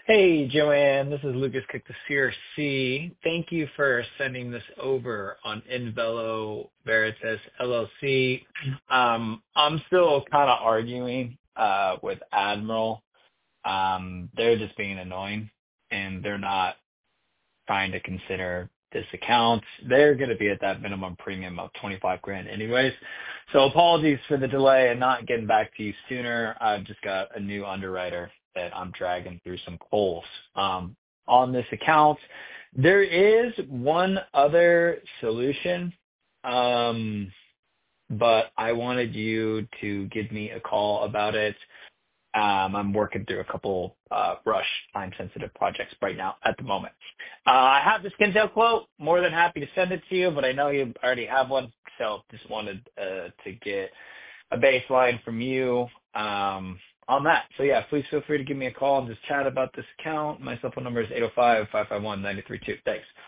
Hey, Joanne, this is Lucas Cook, the CRC. Thank you for sending this over on Invelo Veritas LLC. I'm still kind of arguing with Admiral. They're just being annoying and they're not trying to consider this account. They're going to be at that minimum premium of 25 grand anyways. So apologies for the delay and not getting back to you sooner. I've just got a new underwriter that I'm dragging through some coals on this account. There is one other solution, but I wanted you to give me a call about it. I'm working through a couple rush time-sensitive projects right now at the moment. I have the Skintail quote. More than happy to send it to you, but I know you already have one, so just wanted to get a baseline from you on that. So yeah, please feel free to give me a call and just chat about this account. My cell phone number is 805-551-9032. Thanks.